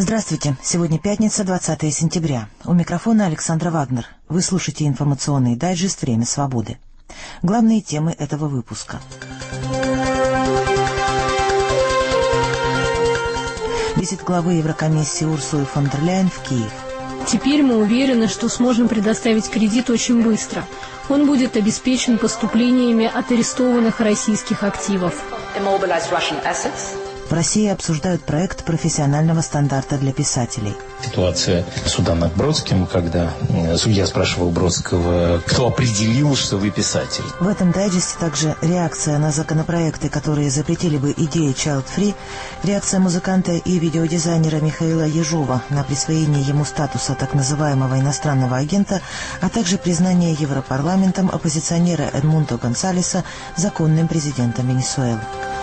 Здравствуйте. Сегодня пятница, 20 сентября. У микрофона Александра Вагнер. Вы слушаете информационный дайджест «Время свободы». Главные темы этого выпуска. Визит главы Еврокомиссии Урсулы фон дер Ляйен в Киев. Теперь мы уверены, что сможем предоставить кредит очень быстро. Он будет обеспечен поступлениями от арестованных российских активов. В России обсуждают проект профессионального стандарта для писателей. Ситуация суда над Бродским, когда судья спрашивал Бродского, кто определил, что вы писатель. В этом дайджесте также реакция на законопроекты, которые запретили бы идеи Child Free, реакция музыканта и видеодизайнера Михаила Ежова на присвоение ему статуса так называемого иностранного агента, а также признание Европарламентом оппозиционера Эдмундо Гонсалеса законным президентом Венесуэлы.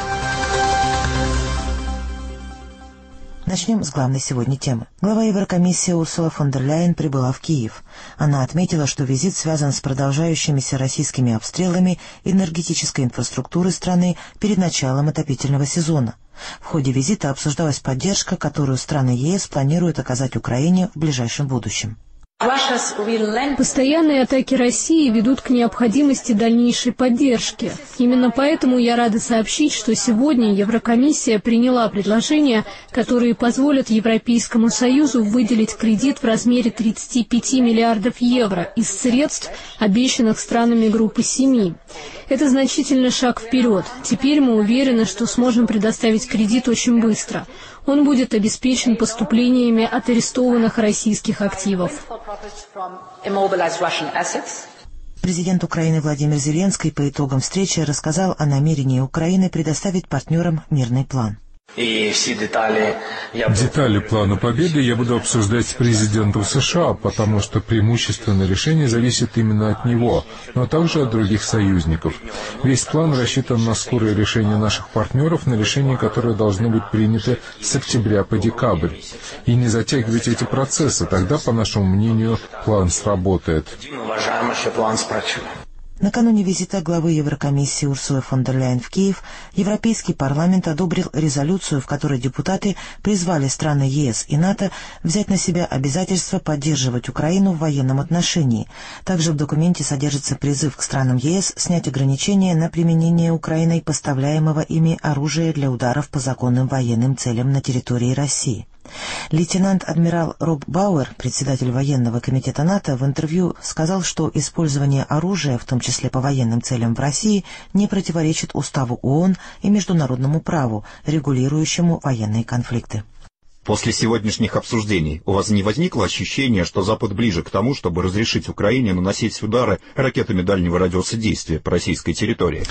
Начнем с главной сегодня темы. Глава Еврокомиссии Урсула фон дер Ляйен прибыла в Киев. Она отметила, что визит связан с продолжающимися российскими обстрелами энергетической инфраструктуры страны перед началом отопительного сезона. В ходе визита обсуждалась поддержка, которую страны ЕС планируют оказать Украине в ближайшем будущем. Постоянные атаки России ведут к необходимости дальнейшей поддержки. Именно поэтому я рада сообщить, что сегодня Еврокомиссия приняла предложения, которые позволят Европейскому Союзу выделить кредит в размере 35 миллиардов евро из средств, обещанных странами группы 7. Это значительный шаг вперед. Теперь мы уверены, что сможем предоставить кредит очень быстро. Он будет обеспечен поступлениями от арестованных российских активов. Президент Украины Владимир Зеленский по итогам встречи рассказал о намерении Украины предоставить партнерам мирный план. Детали плана победы я буду обсуждать с президентом США, потому что преимущественное решение зависит именно от него, но также от других союзников. Весь план рассчитан на скорое решение наших партнеров, на решение, которое должно быть принято с октября по декабрь. И не затягивать эти процессы, тогда, по нашему мнению, план сработает. Накануне визита главы Еврокомиссии Урсулы фон дер Ляйен в Киев Европейский парламент одобрил резолюцию, в которой депутаты призвали страны ЕС и НАТО взять на себя обязательство поддерживать Украину в военном отношении. Также в документе содержится призыв к странам ЕС снять ограничения на применение Украиной поставляемого ими оружия для ударов по законным военным целям на территории России. Лейтенант-адмирал Роб Бауэр, председатель военного комитета НАТО, в интервью сказал, что использование оружия, в том числе по военным целям в России, не противоречит Уставу ООН и международному праву, регулирующему военные конфликты. После сегодняшних обсуждений у вас не возникло ощущения, что Запад ближе к тому, чтобы разрешить Украине наносить удары ракетами дальнего радиуса действия по российской территории?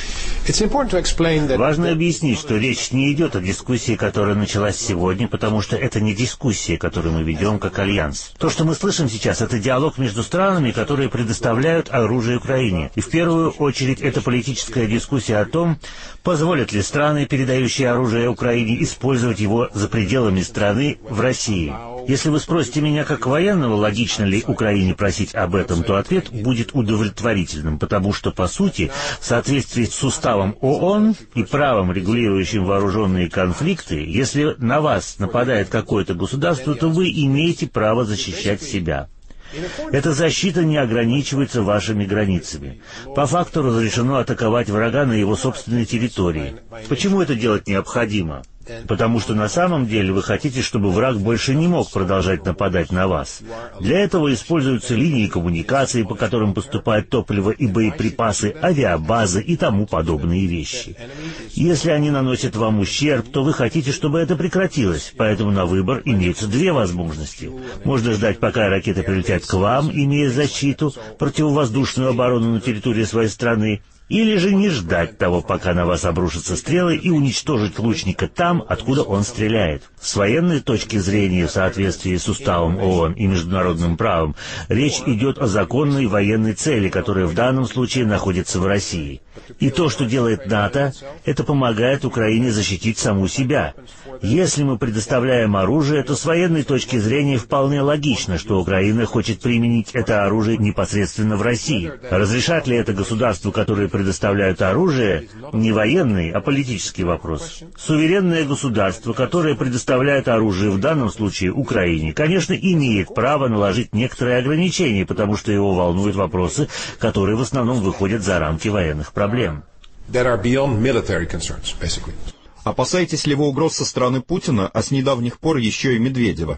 Важно объяснить, что речь не идет о дискуссии, которая началась сегодня, потому что это не дискуссия, которую мы ведем как альянс. То, что мы слышим сейчас, это диалог между странами, которые предоставляют оружие Украине. И в первую очередь это политическая дискуссия о том, позволят ли страны, передающие оружие Украине, использовать его за пределами страны в России. Если вы спросите меня как военного, логично ли Украине просить об этом, то ответ будет удовлетворительным, потому что, по сути, в соответствии с уставом ООН и правом, регулирующим вооруженные конфликты, если на вас нападает какое-то государство, то вы имеете право защищать себя. Эта защита не ограничивается вашими границами. По факту разрешено атаковать врага на его собственной территории. Почему это делать необходимо? Потому что на самом деле вы хотите, чтобы враг больше не мог продолжать нападать на вас. Для этого используются линии коммуникации, по которым поступает топливо и боеприпасы, авиабазы и тому подобные вещи. Если они наносят вам ущерб, то вы хотите, чтобы это прекратилось, поэтому на выбор имеются две возможности. Можно ждать, пока ракеты прилетят к вам, имея защиту, противовоздушную оборону на территории своей страны, или же не ждать того, пока на вас обрушатся стрелы, и уничтожить лучника там, откуда он стреляет. С военной точки зрения, в соответствии с уставом ООН и международным правом, речь идет о законной военной цели, которая в данном случае находится в России. И то, что делает НАТО, это помогает Украине защитить саму себя. Если мы предоставляем оружие, то с военной точки зрения вполне логично, что Украина хочет применить это оружие непосредственно в России. Разрешат ли это государству, которое предоставляют оружие, не военный, а политический вопрос. Суверенное государство, которое предоставляет оружие, в данном случае Украине, конечно, имеет право наложить некоторые ограничения, потому что его волнуют вопросы, которые в основном выходят за рамки военных проблем. Опасаетесь ли вы угроз со стороны Путина, а с недавних пор еще и Медведева?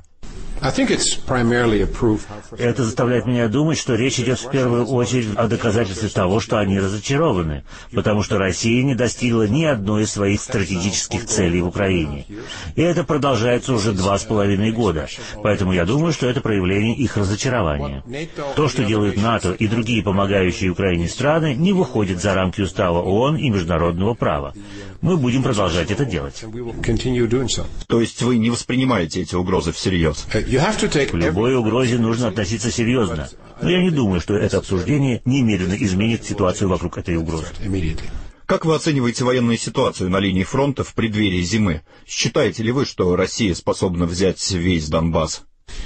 Это заставляет меня думать, что речь идет в первую очередь о доказательстве того, что они разочарованы, потому что Россия не достигла ни одной из своих стратегических целей в Украине. И это продолжается уже 2,5 года, поэтому я думаю, что это проявление их разочарования. То, что делают НАТО и другие помогающие Украине страны, не выходит за рамки устава ООН и международного права. Мы будем продолжать это делать. То есть вы не воспринимаете эти угрозы всерьез? К любой угрозе нужно относиться серьезно. Но я не думаю, что это обсуждение немедленно изменит ситуацию вокруг этой угрозы. Как вы оцениваете военную ситуацию на линии фронта в преддверии зимы? Считаете ли вы, что Россия способна взять весь Донбасс?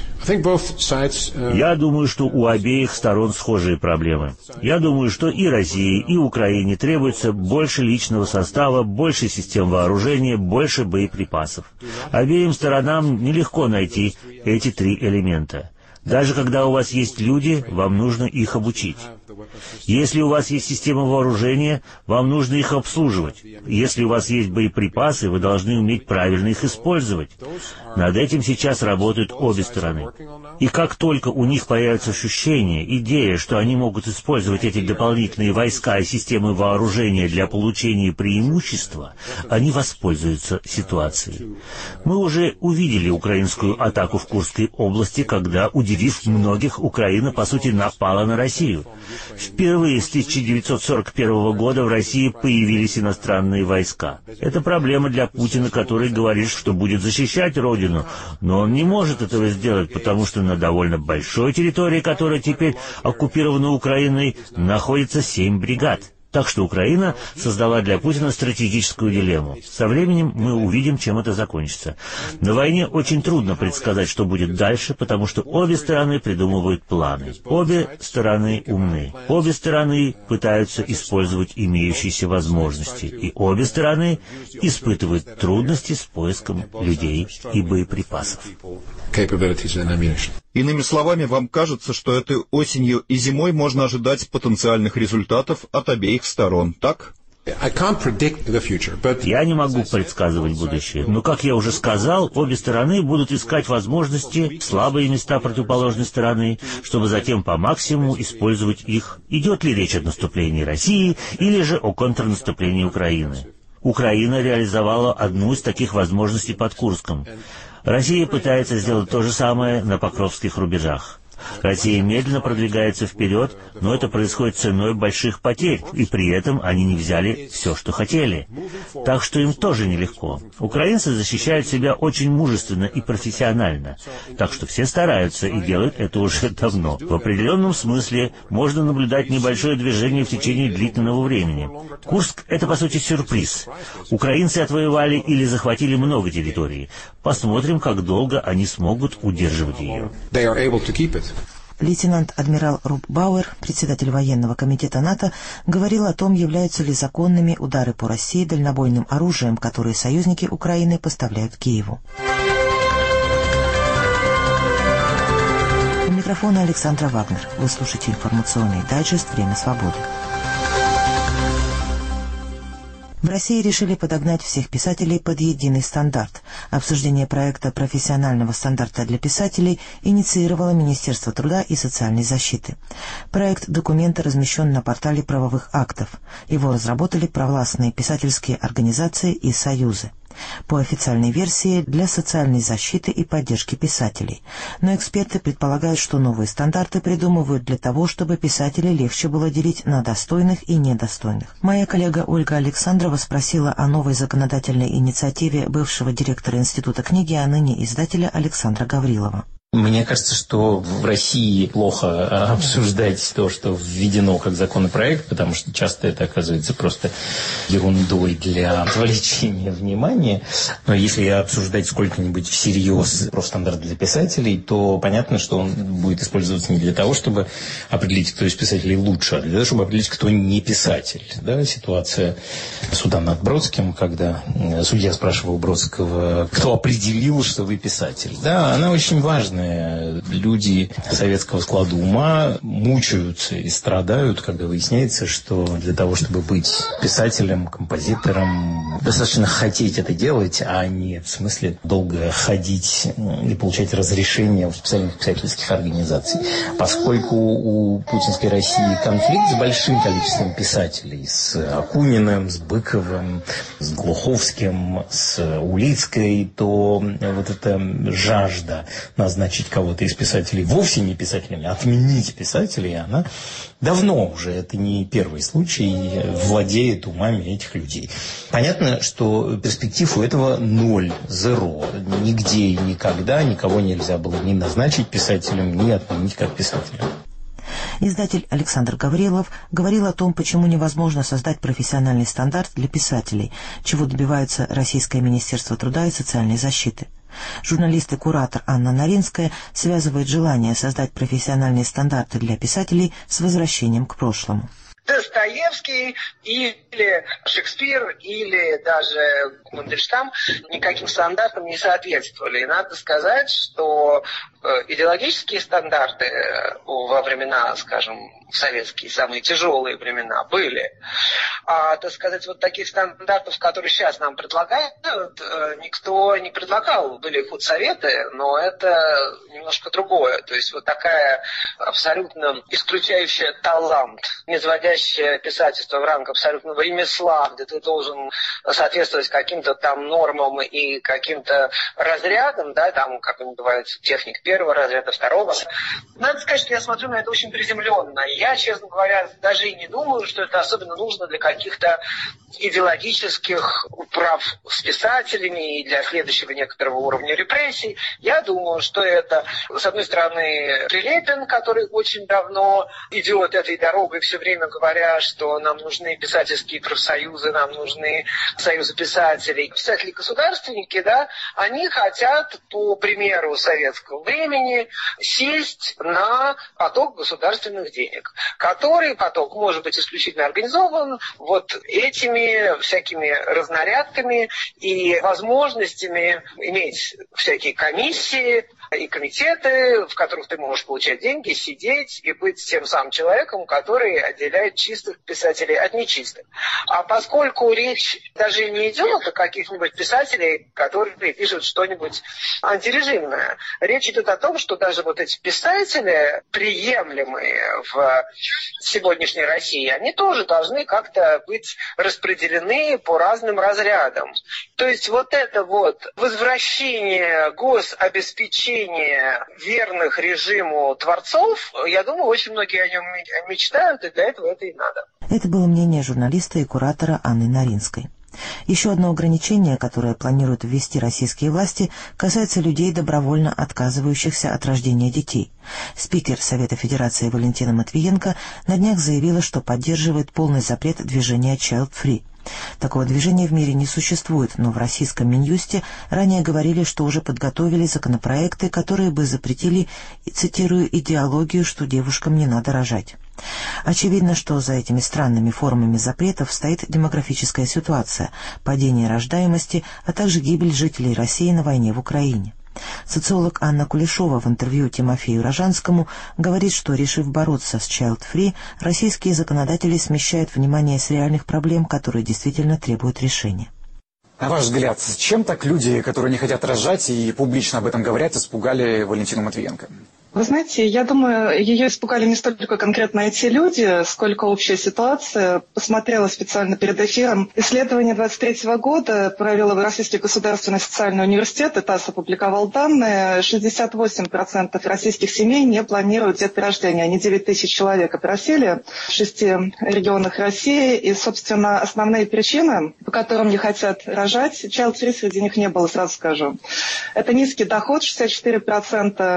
Я думаю, что у обеих сторон схожие проблемы. Я думаю, что и России, и Украине требуется больше личного состава, больше систем вооружения, больше боеприпасов. Обеим сторонам нелегко найти эти три элемента. Даже когда у вас есть люди, вам нужно их обучить. Если у вас есть система вооружения, вам нужно их обслуживать. Если у вас есть боеприпасы, вы должны уметь правильно их использовать. Над этим сейчас работают обе стороны. И как только у них появится ощущение, идея, что они могут использовать эти дополнительные войска и системы вооружения для получения преимущества, они воспользуются ситуацией. Мы уже увидели украинскую атаку в Курской области, когда, удивив многих, Украина, по сути, напала на Россию. Впервые с 1941 года в России появились иностранные войска. Это проблема для Путина, который говорит, что будет защищать Родину, но он не может этого сделать, потому что на довольно большой территории, которая теперь оккупирована Украиной, находится 7 бригад. Так что Украина создала для Путина стратегическую дилемму. Со временем мы увидим, чем это закончится. На войне очень трудно предсказать, что будет дальше, потому что обе стороны придумывают планы. Обе стороны умны. Обе стороны пытаются использовать имеющиеся возможности. И обе стороны испытывают трудности с поиском людей и боеприпасов. Иными словами, вам кажется, что этой осенью и зимой можно ожидать потенциальных результатов от обеих сторон, так? Я не могу предсказывать будущее, но, как я уже сказал, обе стороны будут искать возможности, слабые места противоположной стороны, чтобы затем по максимуму использовать их. Идет ли речь о наступлении России или же о контрнаступлении Украины? Украина реализовала одну из таких возможностей под Курском. Россия пытается сделать то же самое на Покровских рубежах. Россия медленно продвигается вперед, но это происходит ценой больших потерь, и при этом они не взяли все, что хотели. Так что им тоже нелегко. Украинцы защищают себя очень мужественно и профессионально, так что все стараются и делают это уже давно. В определенном смысле можно наблюдать небольшое движение в течение длительного времени. Курск — это, по сути, сюрприз. Украинцы отвоевали или захватили много территорий. Посмотрим, как долго они смогут удерживать ее. Лейтенант-адмирал Роб Бауэр, председатель военного комитета НАТО, говорил о том, являются ли законными удары по России дальнобойным оружием, которые союзники Украины поставляют Киеву. У микрофона Александра Вагнер. Вы слушаете информационный дайджест «Время свободы». В России решили подогнать всех писателей под единый стандарт. Обсуждение проекта профессионального стандарта для писателей инициировало Министерство труда и социальной защиты. Проект документа размещен на портале правовых актов. Его разработали провластные писательские организации и союзы. По официальной версии, для социальной защиты и поддержки писателей. Но эксперты предполагают, что новые стандарты придумывают для того, чтобы писателей легче было делить на достойных и недостойных. Моя коллега Ольга Александрова спросила о новой законодательной инициативе бывшего директора Института книги, а ныне издателя Александра Гаврилова. Мне кажется, что в России плохо обсуждать то, что введено как законопроект, потому что часто это оказывается просто ерундой для отвлечения внимания. Но если обсуждать сколько-нибудь всерьез профстандарт для писателей, то понятно, что он будет использоваться не для того, чтобы определить, кто из писателей лучше, а для того, чтобы определить, кто не писатель. Да, ситуация суда над Бродским, когда судья спрашивал Бродского, кто определил, что вы писатель. Да, она очень важна. Люди советского склада ума мучаются и страдают, когда выясняется, что для того, чтобы быть писателем, композитором, достаточно хотеть это делать, а не в смысле долго ходить и получать разрешение в специальных писательских организаций. Поскольку у путинской России конфликт с большим количеством писателей, с Акуниным, с Быковым, с Глуховским, с Улицкой, то вот эта жажда назначить кого-то из писателей вовсе не писателями, отменить писателей, она давно уже, это не первый случай, владеет умами этих людей. Понятно, что перспектив у этого ноль, зеро. Нигде и никогда никого нельзя было ни назначить писателем, ни отменить как писателя. Издатель Александр Гаврилов говорил о том, почему невозможно создать профессиональный стандарт для писателей, чего добивается Российское Министерство труда и социальной защиты. Журналист и куратор Анна Наринская связывает желание создать профессиональные стандарты для писателей с возвращением к прошлому. Достоевский или Шекспир или даже Мандельштам никаким стандартам не соответствовали. И надо сказать, что идеологические стандарты во времена, скажем, советские, самые тяжелые времена были. А, так сказать, вот таких стандартов, которые сейчас нам предлагают, никто не предлагал. Были худсоветы, но это немножко другое. То есть вот такая абсолютно исключающая талант, низводящая писательство в ранг абсолютного ремесла, где ты должен соответствовать каким-то там нормам и каким-то разрядам, да, там, как они называются, техник первого разряда, второго. Надо сказать, что я смотрю на это очень приземленно. Я, честно говоря, даже и не думаю, что это особенно нужно для каких-то идеологических прав с писателями и для следующего некоторого уровня репрессий. Я думаю, что это, с одной стороны, Прилепин, который очень давно идет этой дорогой, все время говоря, что нам нужны писательские профсоюзы, нам нужны союзы писателей. Писатели-государственники, да, они хотят, по примеру советского времени, сесть на поток государственных денег, который поток может быть исключительно организован вот этими всякими разнарядками и возможностями иметь всякие комиссии и комитеты, в которых ты можешь получать деньги, сидеть и быть тем самым человеком, который отделяет чистых писателей от нечистых. А поскольку речь даже не идет о каких-нибудь писателей, которые пишут что-нибудь антирежимное, речь идет о том, что даже вот эти писатели, приемлемые в сегодняшней России, они тоже должны как-то быть распределены по разным разрядам. То есть вот это вот возвращение гособеспечения верных режиму творцов, я думаю, очень многие о нем мечтают, и для этого это и надо. Это было мнение журналиста и куратора Анны Наринской. Еще одно ограничение, которое планируют ввести российские власти, касается людей, добровольно отказывающихся от рождения детей. Спикер Совета Федерации Валентина Матвиенко на днях заявила, что поддерживает полный запрет движения Child Free. Такого движения в мире не существует, но в российском Минюсте ранее говорили, что уже подготовили законопроекты, которые бы запретили, цитирую, идеологию, что девушкам не надо рожать. Очевидно, что за этими странными формами запретов стоит демографическая ситуация, падение рождаемости, а также гибель жителей России на войне в Украине. Социолог Анна Кулешова в интервью Тимофею Рожанскому говорит, что, решив бороться с Child Free, российские законодатели смещают внимание с реальных проблем, которые действительно требуют решения. На ваш взгляд, чем так люди, которые не хотят рожать и публично об этом говорят, испугали Валентину Матвиенко? Вы знаете, я думаю, ее испугали не столько конкретно эти люди, сколько общая ситуация. Посмотрела специально перед эфиром. Исследование 2023 года провел Российский государственный социальный университет, и ТАСС опубликовал данные. 68% российских семей не планируют деторождение. Они 9 тысяч человек опросили в 6 регионах России. И, собственно, основные причины, по которым не хотят рожать, Child Free среди них не было, сразу скажу. Это низкий доход, 64%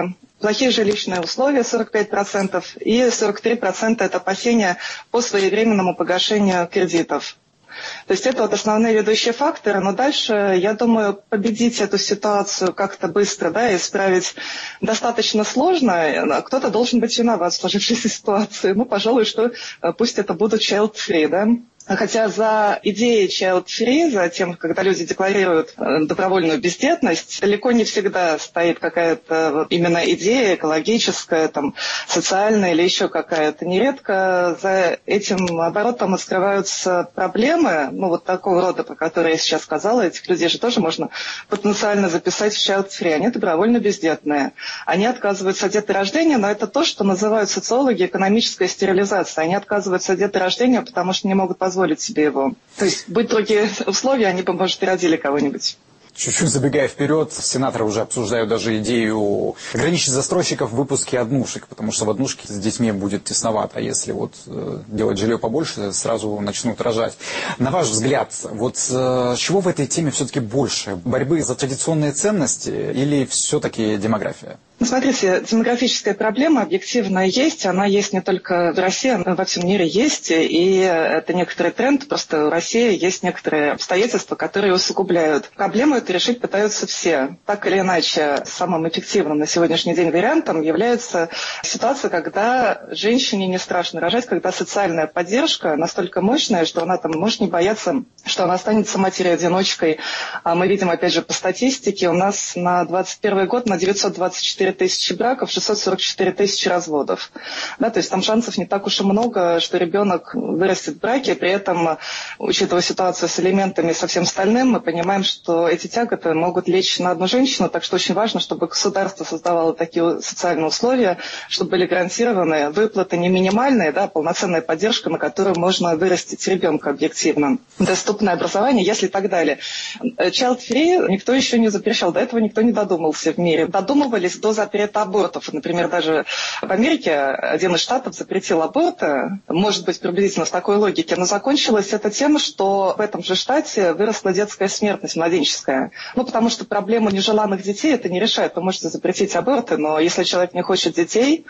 плохие жилищные условия 45%, и 43% это опасения по своевременному погашению кредитов. То есть это вот основные ведущие факторы, но дальше, я думаю, победить эту ситуацию как-то быстро, да, исправить достаточно сложно. Кто-то должен быть виноват в сложившейся ситуации. Ну, пожалуй, что пусть это будут child-free, да. Хотя за идеей child-free, за тем, когда люди декларируют добровольную бездетность, далеко не всегда стоит какая-то вот именно идея экологическая, там, социальная или еще какая-то. Нередко за этим оборотом скрываются проблемы, ну вот такого рода, про которые я сейчас сказала. Этих людей же тоже можно потенциально записать в child-free. Они добровольно бездетные. Они отказываются от деторождения, но это то, что называют социологи экономическая стерилизация. Они отказываются от деторождения, потому что не могут позволить себе его. То есть, будь другие условия, они бы, может, и родили кого-нибудь. Чуть-чуть забегая вперед, сенаторы уже обсуждают даже идею ограничить застройщиков в выпуске однушек, потому что в однушке с детьми будет тесновато, а если вот делать жилье побольше, сразу начнут рожать. На ваш взгляд, вот чего в этой теме все-таки больше? Борьбы за традиционные ценности или все-таки демография? Смотрите, демографическая проблема объективно есть. Она есть не только в России, она во всем мире есть. И это некоторый тренд. Просто в России есть некоторые обстоятельства, которые усугубляют. Проблему эту решить пытаются все. Так или иначе, самым эффективным на сегодняшний день вариантом является ситуация, когда женщине не страшно рожать, когда социальная поддержка настолько мощная, что она там может не бояться, что она останется матерью-одиночкой. А мы видим, опять же, по статистике, у нас на 2021 год на 924 тысячи браков, 644 тысячи разводов. Да, то есть там шансов не так уж и много, что ребенок вырастет в браке, при этом, учитывая ситуацию с алиментами и со всем остальным, мы понимаем, что эти тяготы могут лечь на одну женщину, так что очень важно, чтобы государство создавало такие социальные условия, чтобы были гарантированы выплаты не минимальные, да, а полноценная поддержка, на которую можно вырастить ребенка объективно, доступное образование, если и так далее. Child-free никто еще не запрещал, до этого никто не додумался в мире. Додумывались до запрета абортов. Например, даже в Америке один из штатов запретил аборты, может быть, приблизительно с такой логики, но закончилась это тем, что в этом же штате выросла детская смертность младенческая. Ну, потому что проблему нежеланных детей это не решает. Вы можете запретить аборты, но если человек не хочет детей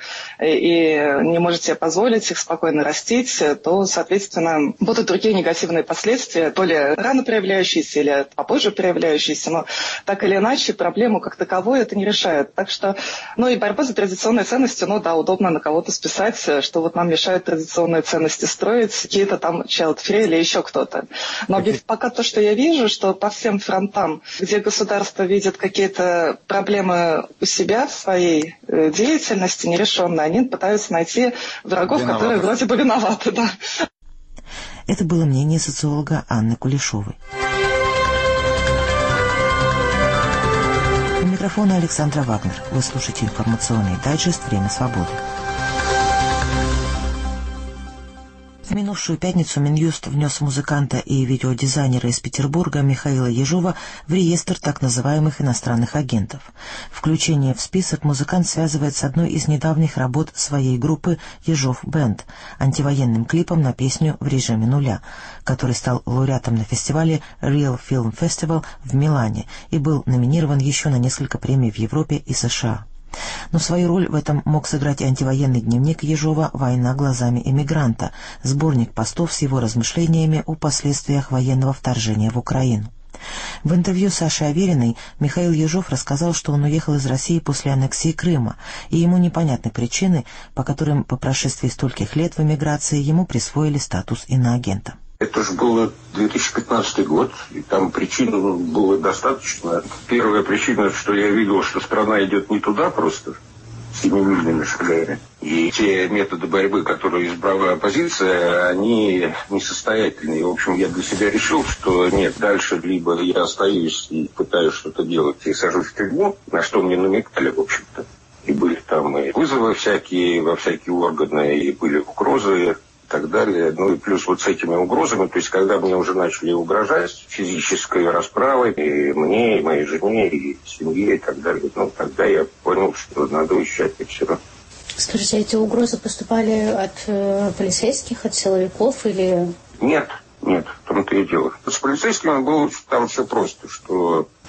и не может себе позволить их спокойно растить, то, соответственно, будут другие негативные последствия, то ли рано проявляющиеся, или попозже проявляющиеся, но так или иначе проблему как таковую это не решает. Так что, ну и борьба за традиционные ценности, ну да, удобно на кого-то списать, что вот нам мешают традиционные ценности строить, какие-то там child-free или еще кто-то. Но пока то, что я вижу, что по всем фронтам, где государство видит какие-то проблемы у себя в своей деятельности нерешенные, они пытаются найти врагов, которые вроде бы виноваты, да. Это было мнение социолога Анны Кулешовой. У микрофона Александра Вагнер. Вы слушаете информационный дайджест «Время свободы». В минувшую пятницу Минюст внес музыканта и видеодизайнера из Петербурга Михаила Ежова в реестр так называемых иностранных агентов. Включение в список музыкант связывает с одной из недавних работ своей группы «Ежов Бэнд», антивоенным клипом на песню «В режиме нуля», который стал лауреатом на фестивале Real Film Festival в Милане и был номинирован еще на несколько премий в Европе и США. Но свою роль в этом мог сыграть и антивоенный дневник Ежова «Война глазами эмигранта», сборник постов с его размышлениями о последствиях военного вторжения в Украину. В интервью с Сашей Авериной Михаил Ежов рассказал, что он уехал из России после аннексии Крыма, и ему непонятны причины, по которым по прошествии стольких лет в эмиграции ему присвоили статус иноагента. Это же был 2015 год, и там причин было достаточно. Первая причина, что я видел, что страна идет не туда просто, семимильными шагами. И те методы борьбы, которые избрала оппозиция, они несостоятельные. В общем, я для себя решил, что нет, дальше либо я остаюсь и пытаюсь что-то делать и сажусь в тюрьму, на что мне намекали, в общем-то. И были там и вызовы всякие, во всякие органы, и были угрозы, и так далее. Ну и плюс вот с этими угрозами, то есть когда мне уже начали угрожать физической расправой, и мне, и моей жене, и семье, и так далее, ну тогда я понял, что надо уезжать, и все. Скажите, эти угрозы поступали от полицейских, от силовиков или... Нет, в том-то и дело. С полицейскими было там все просто, что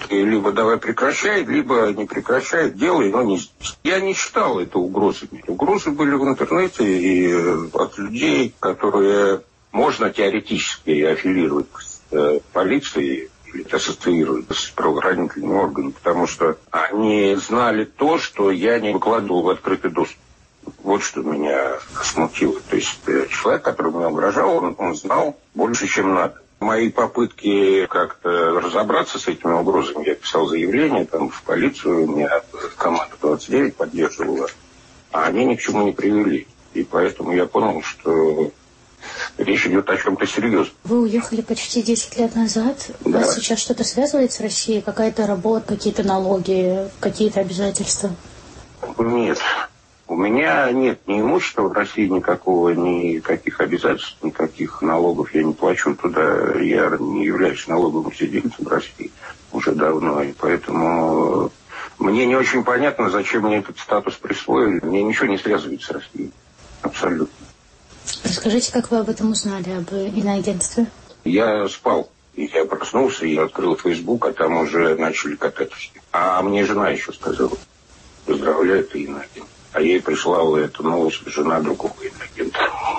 Ты либо давай прекращай, либо не прекращай, делай, но не здесь. Я не считал это угрозами. Угрозы были в интернете и от людей, которые можно теоретически аффилировать с полицией или ассоциировать с правоохранительными органами, потому что они знали то, что я не выкладывал в открытый доступ. Вот что меня смутило. То есть человек, который мне угрожал, он знал больше, чем надо. Мои попытки как-то разобраться с этими угрозами, я писал заявление там, в полицию, меня команда 29 поддерживала, а они ни к чему не привели. И поэтому я понял, что речь идет о чем-то серьезном. Вы уехали почти 10 лет назад. Да. Вас сейчас что-то связывает с Россией? Какая-то работа, какие-то налоги, какие-то обязательства? Нет. У меня нет ни имущества в России никакого, никаких обязательств, никаких налогов я не плачу туда. Я не являюсь налоговым сидельцем в России уже давно. И поэтому мне не очень понятно, зачем мне этот статус присвоили. Мне ничего не связывает с Россией. Абсолютно. Расскажите, как вы об этом узнали, об иноагентстве? Я спал. И я проснулся и открыл Facebook, а там уже начали катать все. А мне жена еще сказала: поздравляю, ты иноагент. А ей прислала эту новость жена другого иноагента.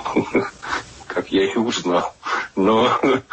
Как я и узнал. Но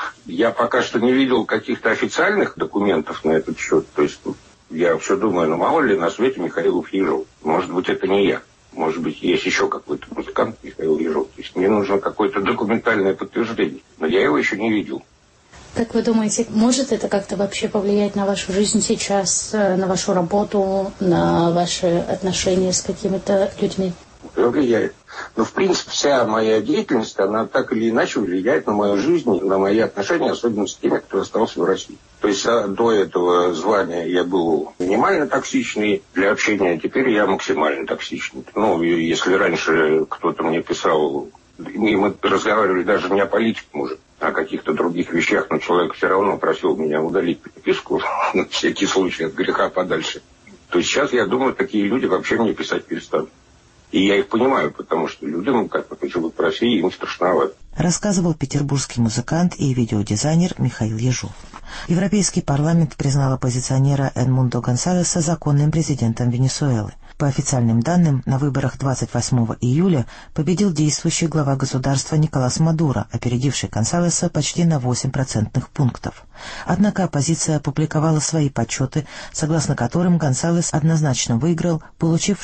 я пока что не видел каких-то официальных документов на этот счет. То есть я все думаю, ну мало ли на свете Михаил Ежов. Может быть, это не я. Может быть, есть еще какой-то музыкант Михаил Ежов. То есть мне нужно какое-то документальное подтверждение. Но я его еще не видел. Как вы думаете, может это как-то вообще повлиять на вашу жизнь сейчас, на вашу работу, на ваши отношения с какими-то людьми? Влияет. Но, в принципе, вся моя деятельность, она так или иначе влияет на мою жизнь, на мои отношения, особенно с теми, кто остался в России. То есть до этого звания я был минимально токсичный для общения, а теперь я максимально токсичный. Ну, если раньше кто-то мне писал, и мы разговаривали даже не о политике, может, а о каких-то других вещах, но человек все равно просил меня удалить переписку, на всякий случай, от греха подальше. То есть сейчас, я думаю, такие люди вообще мне писать перестанут. И я их понимаю, потому что людям, как живут в России, им страшновато. Рассказывал петербургский музыкант и видеодизайнер Михаил Ежов. Европейский парламент признал оппозиционера Эдмундо Гонсалеса законным президентом Венесуэлы. По официальным данным, на выборах 28 июля победил действующий глава государства Николас Мадуро, опередивший Гонсалеса почти на 8% пунктов. Однако оппозиция опубликовала свои подсчеты, согласно которым Гонсалес однозначно выиграл, получив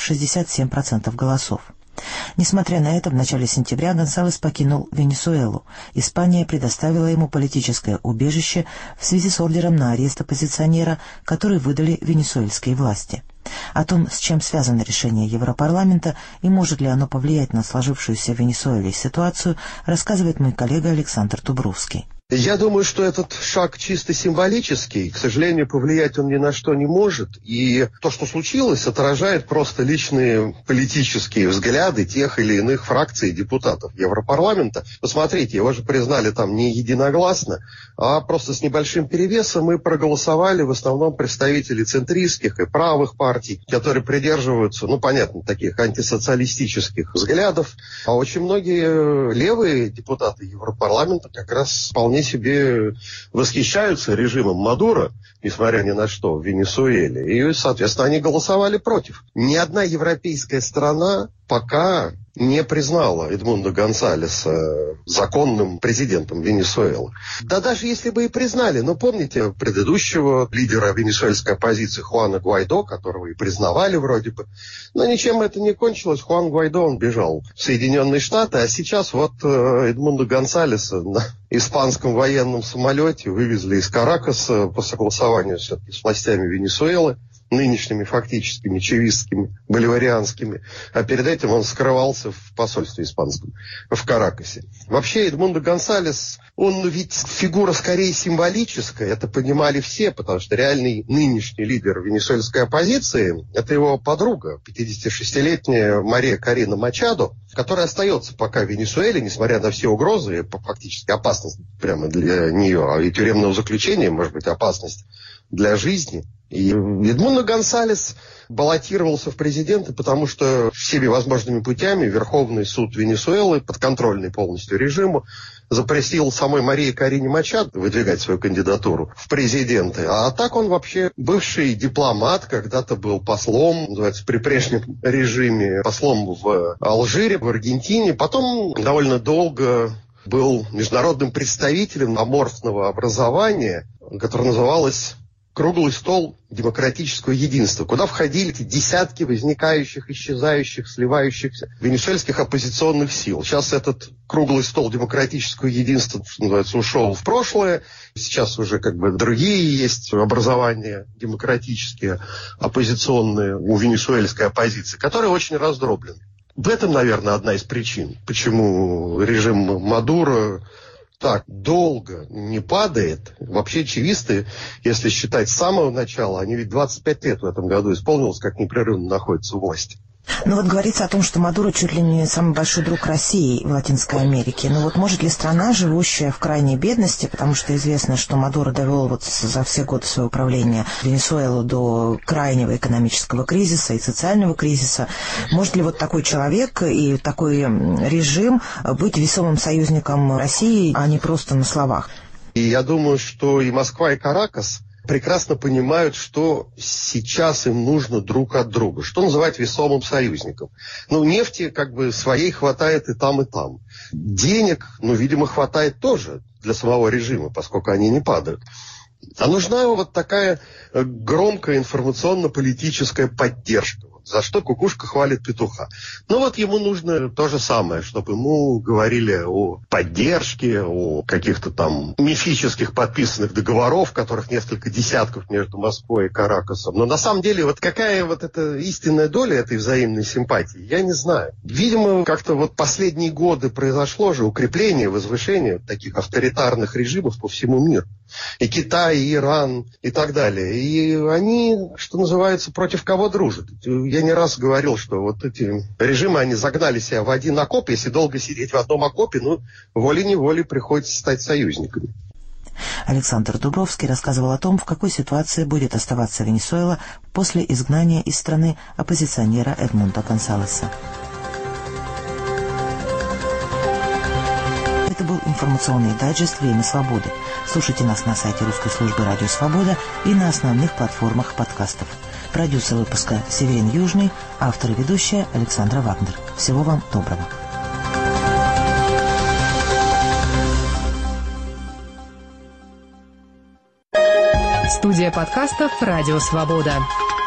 67% голосов. Несмотря на это, в начале сентября Гонсалес покинул Венесуэлу. Испания предоставила ему политическое убежище в связи с ордером на арест оппозиционера, который выдали венесуэльские власти. О том, с чем связано решение Европарламента и может ли оно повлиять на сложившуюся в Венесуэле ситуацию, рассказывает мой коллега Александр Дубровский. Я думаю, что этот шаг чисто символический. К сожалению, повлиять он ни на что не может. И то, что случилось, отражает просто личные политические взгляды тех или иных фракций и депутатов Европарламента. Посмотрите, его же признали там не единогласно, а просто с небольшим перевесом, и проголосовали в основном представители центристских и правых партий, которые придерживаются, ну, понятно, таких антисоциалистических взглядов. А очень многие левые депутаты Европарламента как раз вполне себе восхищаются режимом Мадуро, несмотря ни на что, в Венесуэле. И, соответственно, они голосовали против. Ни одна европейская страна пока не признала Эдмундо Гонсалеса законным президентом Венесуэлы. Да даже если бы и признали, но помните предыдущего лидера венесуэльской оппозиции Хуана Гуайдо, которого и признавали вроде бы, но ничем это не кончилось. Хуан Гуайдо, он бежал в Соединенные Штаты, а сейчас вот Эдмундо Гонсалеса на испанском военном самолете вывезли из Каракаса по согласованию все-таки с властями Венесуэлы, нынешними фактическими, чавистскими, боливарианскими. А перед этим он скрывался в посольстве испанском в Каракасе. Вообще Эдмундо Гонсалес, он ведь фигура скорее символическая, это понимали все, потому что реальный нынешний лидер венесуэльской оппозиции – это его подруга, 56-летняя Мария Корина Мачадо, которая остается пока в Венесуэле, несмотря на все угрозы, фактически опасность прямо для нее, а и тюремного заключения, может быть, опасность для жизни. И Эдмундо Гонсалес баллотировался в президенты, потому что всеми возможными путями Верховный суд Венесуэлы, подконтрольный полностью режиму, запретил самой Марии Карине Мачадо выдвигать свою кандидатуру в президенты. А так он вообще бывший дипломат, когда-то был послом, называется, при прежнем режиме, послом в Алжире, в Аргентине. Потом довольно долго был международным представителем аморфного образования, которое называлось «Круглый стол демократического единства», куда входили эти десятки возникающих, исчезающих, сливающихся венесуэльских оппозиционных сил. Сейчас этот круглый стол демократического единства, что называется, ушел в прошлое. Сейчас уже как бы другие есть образования демократические, оппозиционные у венесуэльской оппозиции, которые очень раздроблены. В этом, наверное, одна из причин, почему режим Мадуро так долго не падает. Вообще чивисты, если считать с самого начала, они ведь 25 лет в этом году исполнилось, как непрерывно находятся у власти. Ну вот говорится о том, что Мадуро чуть ли не самый большой друг России в Латинской Америке. Но вот может ли страна, живущая в крайней бедности, потому что известно, что Мадуро довел вот за все годы своего правления Венесуэлу до крайнего экономического кризиса и социального кризиса, может ли вот такой человек и такой режим быть весомым союзником России, а не просто на словах? И я думаю, что и Москва, и Каракас прекрасно понимают, что сейчас им нужно друг от друга, что называть весомым союзником. Ну, нефти как бы своей хватает и там, и там. Денег, видимо, хватает тоже для самого режима, поскольку они не падают. А нужна вот такая громкая информационно-политическая поддержка, за что кукушка хвалит петуха. Ну вот ему нужно то же самое, чтобы ему говорили о поддержке, о каких-то там мифических подписанных договоров, которых несколько десятков между Москвой и Каракасом. Но на самом деле вот какая вот эта истинная доля этой взаимной симпатии, я не знаю. Видимо, как-то вот последние годы произошло же укрепление, возвышение таких авторитарных режимов по всему миру. И Китай, и Иран, и так далее. И они, что называется, против кого дружат. Я не раз говорил, что вот эти режимы, они загнали себя в один окоп. Если долго сидеть в одном окопе, волей-неволей приходится стать союзниками. Александр Дубровский рассказывал о том, в какой ситуации будет оставаться Венесуэла после изгнания из страны оппозиционера Эдмундо Гонсалеса. Это был информационный дайджест «Время свободы». Слушайте нас на сайте русской службы «Радио Свобода» и на основных платформах подкастов. Продюсер выпуска Северин Южный, автор и ведущая Александра Вагнер. Всего вам доброго. Студия подкастов «Радио Свобода».